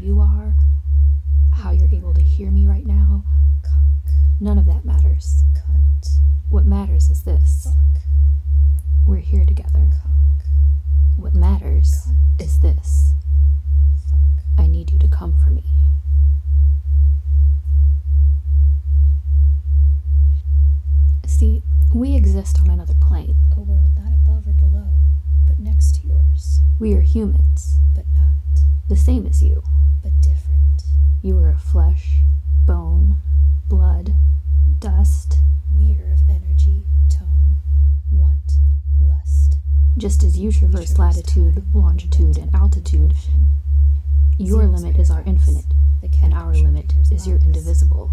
you are, how you're able to hear me right now. Cock. None of that matters. Cut. What matters is this. Fuck. We're here together. Cock. What matters Cut. is this. Fuck. I need you to come for me. See, we exist on another plane. A world not above or below, but next to yours. We are humans, But not. the same as you. But different. You are of flesh, bone, blood, dust, We're of energy, tone, want, lust. just as you traverse latitude, time, longitude, and altitude. motion. Your Seems limit is our very infinite, The cat and our on limit Schrodinger's is your box. indivisible.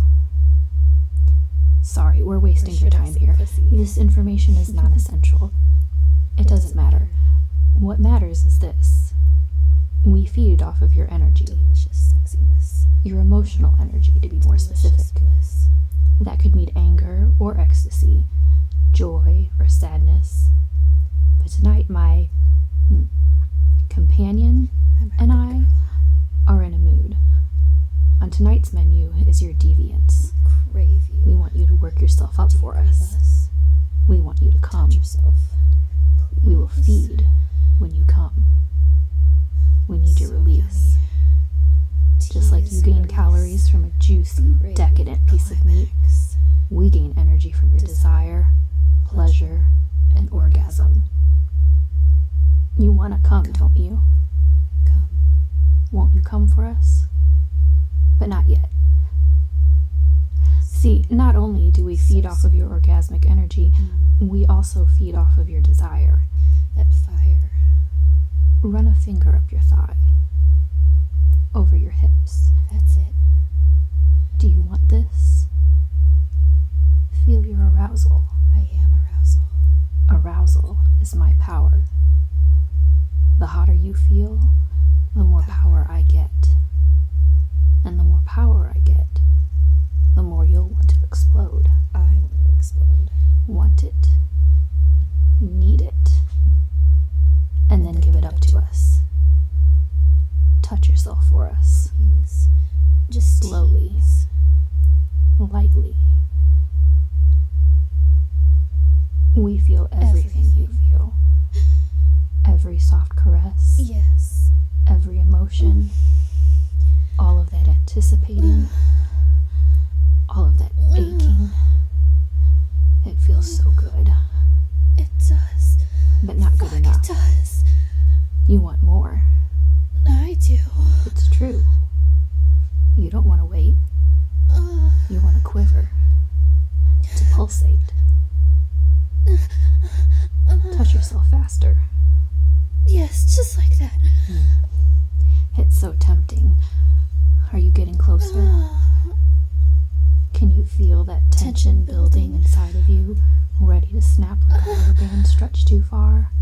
Sorry, we're wasting your time here. Pussy. This information is non-essential. It doesn't matter. What matters is this. We feed off of your energy, Delicious sexiness. your emotional energy to be more Delicious specific. bliss. That could mean anger or ecstasy, joy or sadness. But tonight my companion I'm and hurt, I girl. are in a mood. On tonight's menu is your deviance. Crave you. We want you to work yourself up for Crave us. We want you to come. Touch yourself. We will Please. feed when you come. We need your So release. yummy. Just like you Tease gain release. calories from a juicy, Crave decadent piece of meat, climax. we gain energy from your desire, pleasure, and orgasm. You want to come, don't you? Come. Won't you come for us? But not yet. See, not only do we feed off of your orgasmic energy, we also feed off of your desire. That fire. Run a finger up your thigh, over your hips. That's it. Do you want this? Feel your arousal. I am arousal. Arousal is my power. The hotter you feel, the more power I get. And the more power I get, the more you'll want to explode. I want to explode. Want it, need it, and then give it up to us. Touch yourself for us, Tease. Just slowly, tease. lightly. We feel everything you feel. Every soft caress, Yes. every emotion, all of that anticipating, all of that aching. It feels so good, It does. but not good Fuck, enough. It does. You want more. I do. It's true. You don't want to wait. You want to quiver, to pulsate. Touch yourself faster. Yes, just like that. It's so tempting. Are you getting closer? Can you feel that tension building inside of you, ready to snap like a rubber band stretched too far?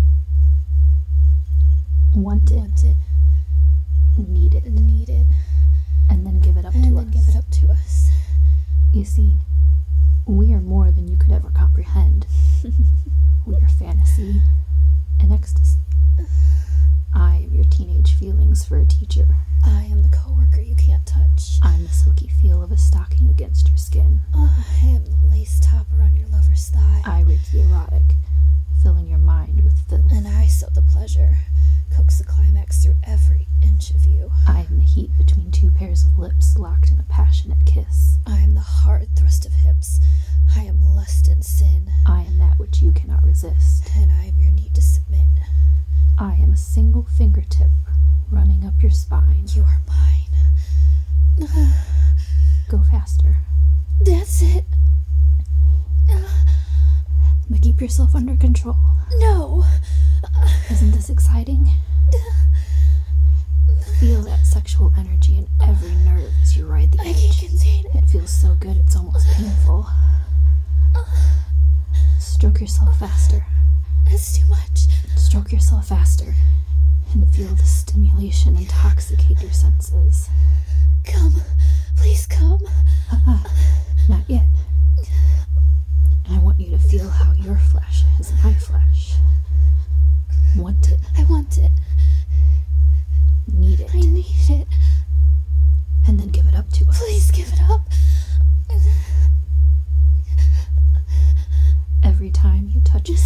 Want it, Want it. need it, Need it. and then give it up And to then us. give it up to us. You see, we are more than you could ever comprehend. We are fantasy and ecstasy. I am your teenage feelings for a teacher. I am the coworker you can't touch. I'm the silky feel of a stocking against your skin. I am the lace topper on your lover's thigh. I read the erotic, filling your mind with filth. And I sow the pleasure, coax the climax through every inch of you. I am the heat between two pairs of lips locked in a passionate kiss. I am the hard thrust of hips. I am lust and sin. I am that which you cannot resist. And I am your need to submit. I am a single fingertip running up your spine. You are mine. Go faster, That's it. but keep yourself under control. No. Isn't this exciting? Feel that sexual energy in every nerve as you ride the I can't edge. contain it. It feels so good it's almost painful. Stroke yourself faster. That's too much. Stroke yourself faster. And feel the stimulation intoxicate your senses. Come. Please come. Not yet. I want you to feel how your flesh is my flesh. Want it, I want it. need it, I need it.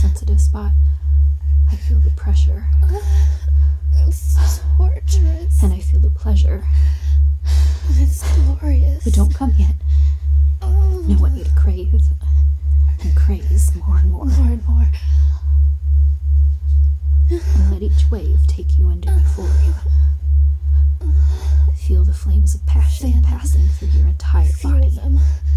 sensitive spot. I feel the pressure. It's torturous. And I feel the pleasure. It's glorious. But don't come yet. I want you to crave and craze more and more. More and more. And let each wave take you into euphoria. Feel the flames of passion passing through your entire body. Them.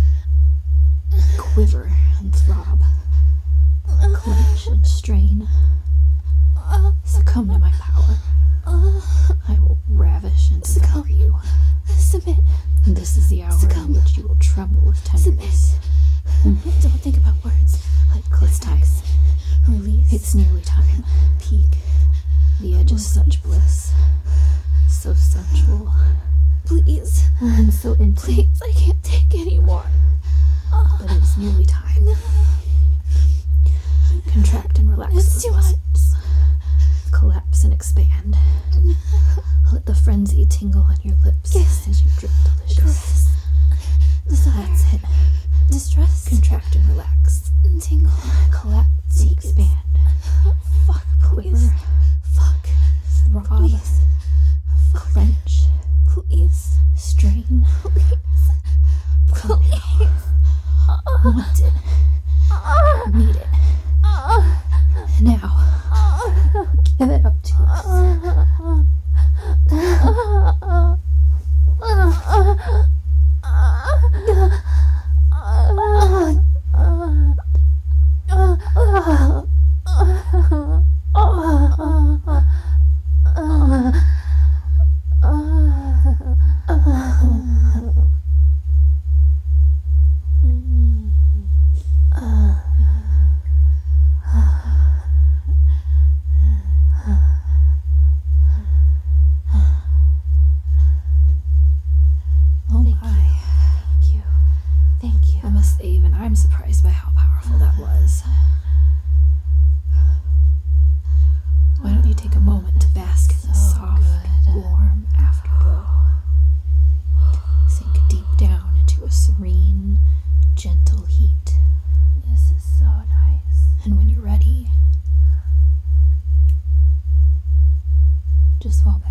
Quiver and throb. Clench and strain. Succumb to my power. I will ravish and devour you. Submit. And this is the hour in which you will tremble with tenderness. Don't think about words. Like climax. Release. It's nearly time. Peak. The edge is such bliss. So sensual. Please. And so intimate. Please, I can't take any more. But it is nearly time. Contract and relax It's those too muscles. Collapse and expand. Let the frenzy tingle on your lips as you drip delicious. That's it. Distress. Contract and relax. Tingle. Collapse and expand. Fuck, please. Quiver. Fuck. Throb. Please. Clench. Please. Strain. Please. Want it. Need it. Now. Give it up to us. I must say, even I'm surprised by how powerful that was. Why don't you take a moment to bask in the soft, warm afterglow? Sink deep down into a serene, gentle heat. This is so nice. And when you're ready, just fall